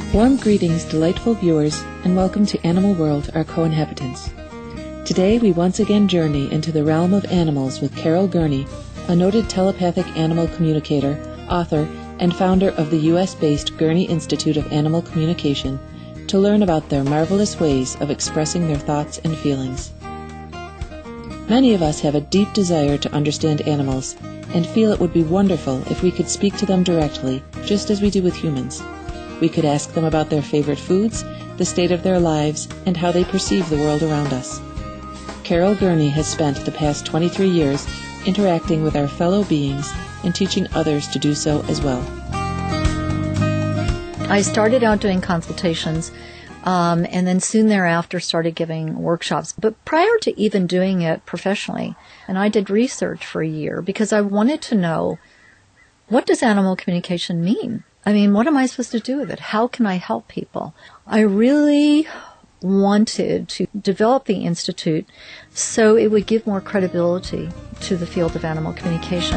Warm greetings, delightful viewers, and welcome to Animal World, our co-inhabitants. Today we once again journey into the realm of animals with Carol Gurney, a noted telepathic animal communicator, author, and founder of the U.S.-based Gurney Institute of Animal Communication, to learn about their marvelous ways of expressing their thoughts and feelings. Many of us have a deep desire to understand animals and feel it would be wonderful if we could speak to them directly, just as we do with humans. We could ask them about their favorite foods, the state of their lives, and how they perceive the world around us. Carol Gurney has spent the past 23 years interacting with our fellow beings and teaching others to do so as well. I started out doing consultations and then soon thereafter started giving workshops. But prior to even doing it professionally, and I did research for a year because I wanted to know, what does animal communication mean? I mean, what am I supposed to do with it? How can I help people? I really wanted to develop the Institute so it would give more credibility to the field of animal communication.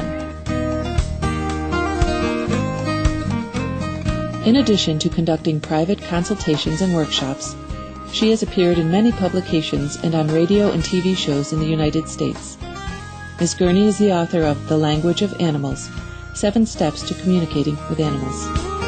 In addition to conducting private consultations and workshops, she has appeared in many publications and on radio and TV shows in the United States. Ms. Gurney is the author of The Language of Animals, 7 Steps to Communicating with Animals.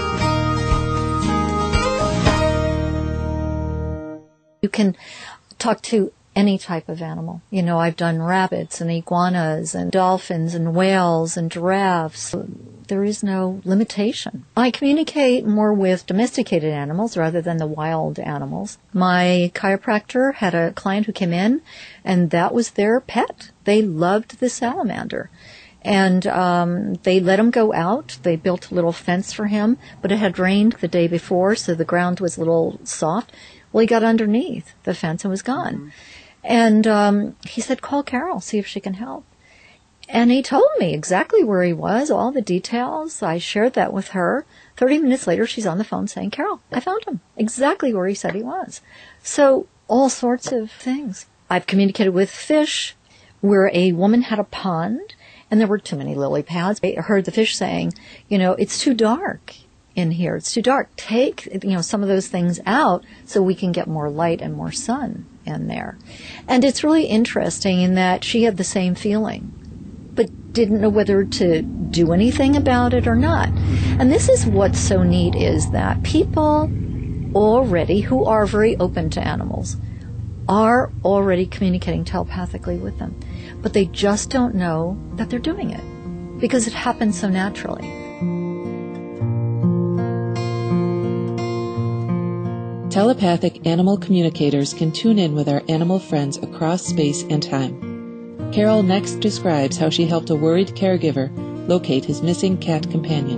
You can talk to any type of animal. You know, I've done rabbits and iguanas and dolphins and whales and giraffes. There is no limitation. I communicate more with domesticated animals rather than the wild animals. My chiropractor had a client who came in, and that was their pet. They loved the salamander. And they let him go out. They built a little fence for him, but it had rained the day before, so the ground was a little soft. Well, he got underneath the fence and was gone. And he said, call Carol, see if she can help. And he told me exactly where he was, all the details. I shared that with her. 30 minutes later, she's on the phone saying, Carol, I found him exactly where he said he was. So all sorts of things. I've communicated with fish where a woman had a pond and there were too many lily pads. I heard the fish saying, you know, it's too dark in here. It's too dark. Take, some of those things out so we can get more light and more sun in there. And it's really interesting in that she had the same feeling, but didn't know whether to do anything about it or not. And this is what's so neat, is that people already, who are very open to animals, are already communicating telepathically with them. But they just don't know that they're doing it because it happens so naturally. Telepathic animal communicators can tune in with our animal friends across space and time. Carol next describes how she helped a worried caregiver locate his missing cat companion.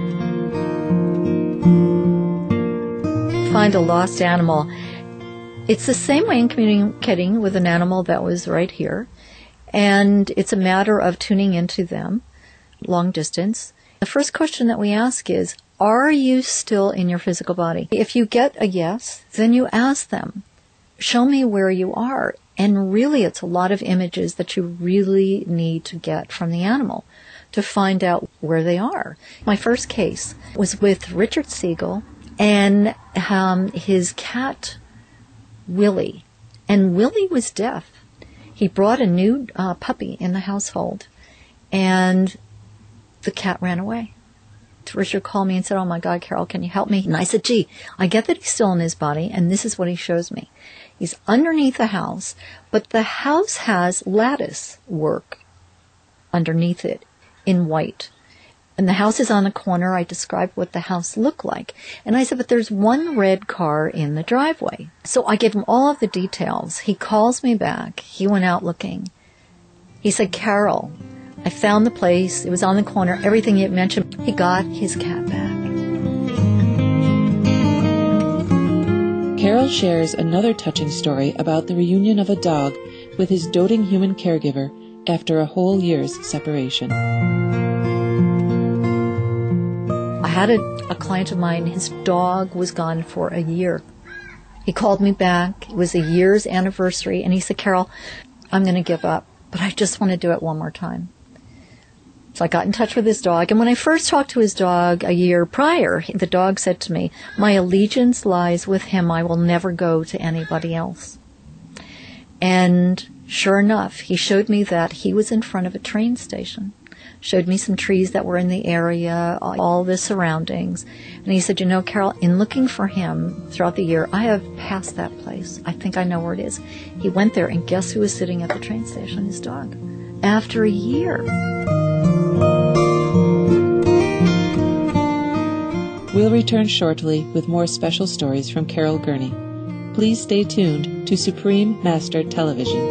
Find a lost animal. It's the same way in communicating with an animal that was right here. And it's a matter of tuning into them, long distance. The first question that we ask is, are you still in your physical body? If you get a yes, then you ask them, show me where you are. And really, it's a lot of images that you really need to get from the animal to find out where they are. My first case was with Richard Siegel and his cat, Willie. And Willie was deaf. He brought a new puppy in the household, and the cat ran away. Richard called me and said, oh my God, Carol, can you help me? And I said, gee, I get that he's still in his body, and this is what he shows me. He's underneath the house, but the house has lattice work underneath it in white. And the house is on a corner. I described what the house looked like. And I said, but there's one red car in the driveway. So I gave him all of the details. He calls me back. He went out looking. He said, Carol, I found the place. It was on the corner. Everything he had mentioned. He got his cat back. Carol shares another touching story about the reunion of a dog with his doting human caregiver after a whole year's separation. I had a client of mine, his dog was gone for a year. He called me back. It was a year's anniversary, and he said, Carol, I'm going to give up, but I just want to do it one more time. So I got in touch with his dog, and when I first talked to his dog a year prior, the dog said to me, "My allegiance lies with him. I will never go to anybody else." And sure enough, he showed me that he was in front of a train station, showed me some trees that were in the area, all the surroundings. And he said, "You know, Carol, in looking for him throughout the year, I have passed that place. I think I know where it is." He went there, and guess who was sitting at the train station? His dog. After a year. We'll return shortly with more special stories from Carol Gurney. Please stay tuned to Supreme Master Television.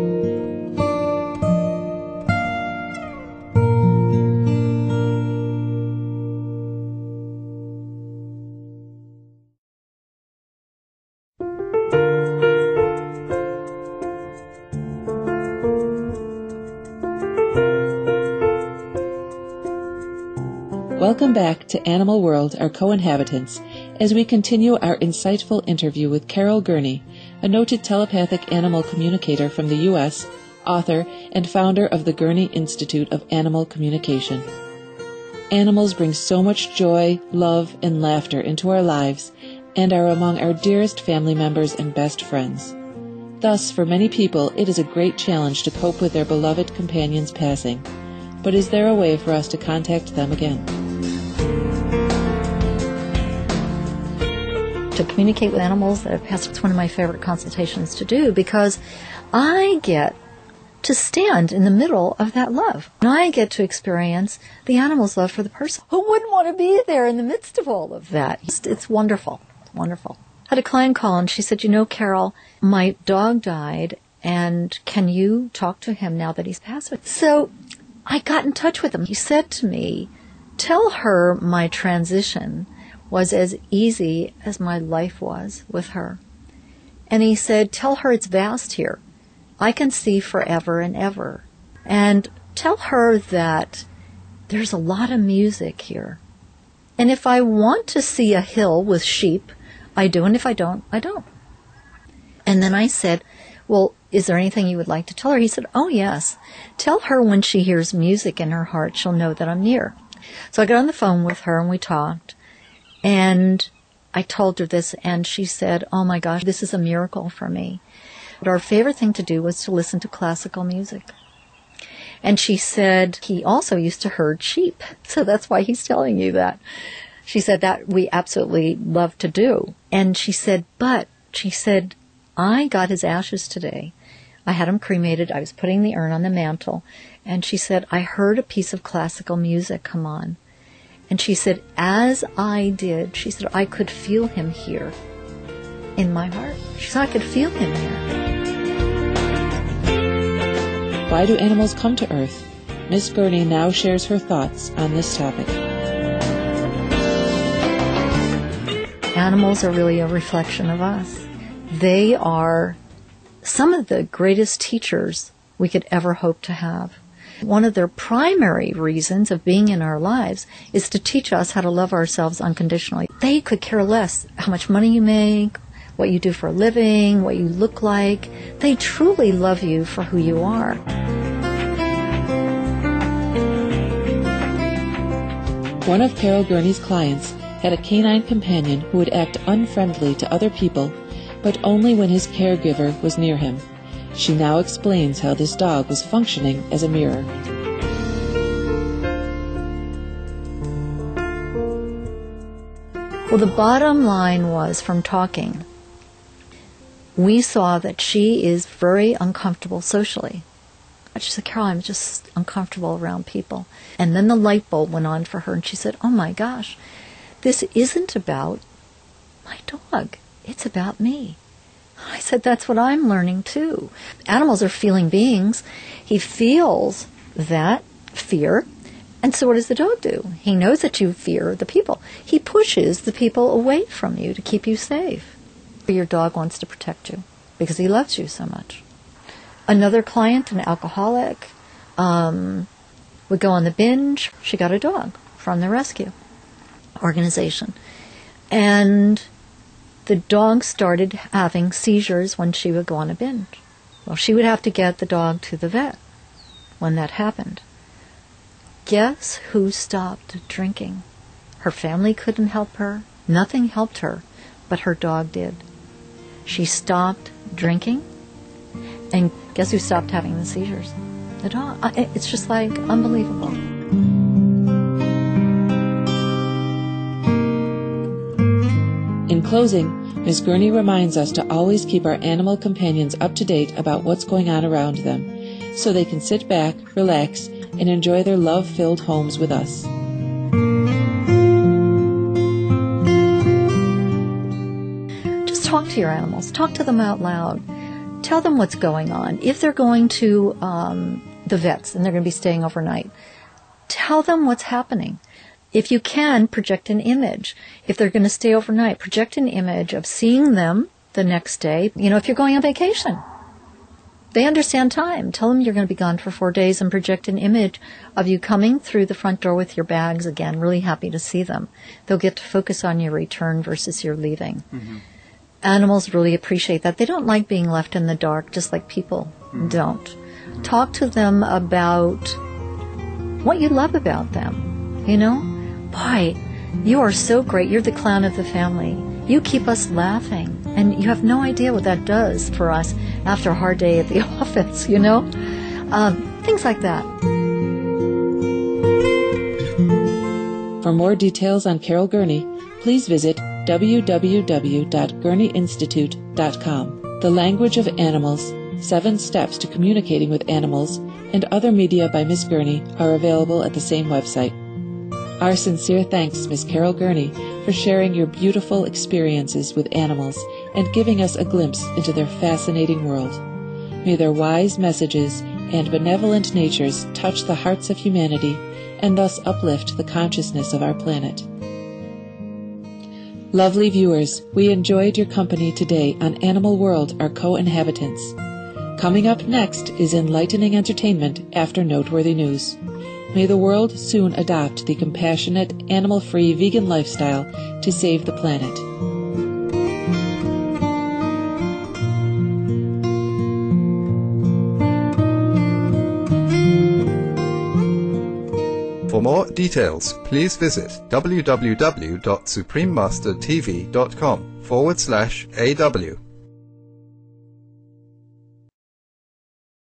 Welcome back to Animal World, our co-inhabitants, as we continue our insightful interview with Carol Gurney, a noted telepathic animal communicator from the U.S., author, and founder of the Gurney Institute of Animal Communication. Animals bring so much joy, love, and laughter into our lives and are among our dearest family members and best friends. Thus, for many people, it is a great challenge to cope with their beloved companion's passing. But is there a way for us to contact them again? To communicate with animals that have passed, it's one of my favorite consultations to do, because I get to stand in the middle of that love. And I get to experience the animal's love for the person. Who wouldn't want to be there in the midst of all of that? It's wonderful. Wonderful. I had a client call, and she said, "You know, Carol, my dog died, and can you talk to him now that he's passed away?" So I got in touch with him. He said to me, "Tell her my transition was as easy as my life was with her." And he said, "Tell her it's vast here. I can see forever and ever. And tell her that there's a lot of music here. And if I want to see a hill with sheep, I do, and if I don't, I don't." And then I said, "Well, is there anything you would like to tell her?" He said, "Oh, yes. Tell her when she hears music in her heart, she'll know that I'm near." So I got on the phone with her, and we talked. And I told her this, and she said, "Oh my gosh, this is a miracle for me." But our favorite thing to do was to listen to classical music. And she said he also used to herd sheep, so that's why he's telling you that. She said that we absolutely love to do. And she said, "I got his ashes today. I had him cremated. I was putting the urn on the mantle." And she said, "I heard a piece of classical music come on. And she said, as I did, she said, I could feel him here in my heart." She said, "I could feel him here." Why do animals come to Earth? Miss Gurney now shares her thoughts on this topic. Animals are really a reflection of us. They are some of the greatest teachers we could ever hope to have. One of their primary reasons of being in our lives is to teach us how to love ourselves unconditionally. They could care less how much money you make, what you do for a living, what you look like. They truly love you for who you are. One of Carol Gurney's clients had a canine companion who would act unfriendly to other people, but only when his caregiver was near him. She now explains how this dog was functioning as a mirror. Well, the bottom line was, from talking, we saw that she is very uncomfortable socially. She said, "Carol, I'm just uncomfortable around people." And then the light bulb went on for her, and she said, "Oh my gosh, this isn't about my dog. It's about me." I said, "That's what I'm learning too." Animals are feeling beings. He feels that fear, and so what does the dog do? He knows that you fear the people. He pushes the people away from you to keep you safe. Your dog wants to protect you because he loves you so much. Another client, an alcoholic, would go on the binge. She got a dog from the rescue organization. And the dog started having seizures when she would go on a binge. Well, she would have to get the dog to the vet when that happened. guess who stopped drinking? Her family couldn't help her. Nothing helped her, but her dog did. She stopped drinking, and guess who stopped having the seizures? The dog. It's just like unbelievable. In closing, Ms. Gurney reminds us to always keep our animal companions up to date about what's going on around them, so they can sit back, relax, and enjoy their love-filled homes with us. Just talk to your animals. Talk to them out loud. Tell them what's going on. If they're going to the vets and they're going to be staying overnight, tell them what's happening. If you can, project an image. If they're going to stay overnight, project an image of seeing them the next day. If you're going on vacation, they understand time. Tell them you're going to be gone for 4 days and project an image of you coming through the front door with your bags again, really happy to see them. They'll get to focus on your return versus your leaving. Mm-hmm. Animals really appreciate that. They don't like being left in the dark, just like people don't. Talk to them about what you love about them. Boy, you are so great. You're the clown of the family. You keep us laughing. And you have no idea what that does for us after a hard day at the office, things like that. For more details on Carol Gurney, please visit www.gurneyinstitute.com. The Language of Animals, 7 Steps to Communicating with Animals, and other media by Ms. Gurney are available at the same website. Our sincere thanks, Ms. Carol Gurney, for sharing your beautiful experiences with animals and giving us a glimpse into their fascinating world. May their wise messages and benevolent natures touch the hearts of humanity and thus uplift the consciousness of our planet. Lovely viewers, we enjoyed your company today on Animal World, Our Co-Inhabitants. Coming up next is enlightening entertainment after noteworthy news. May the world soon adopt the compassionate, animal-free vegan lifestyle to save the planet. For more details, please visit www.suprememastertv.com/AW.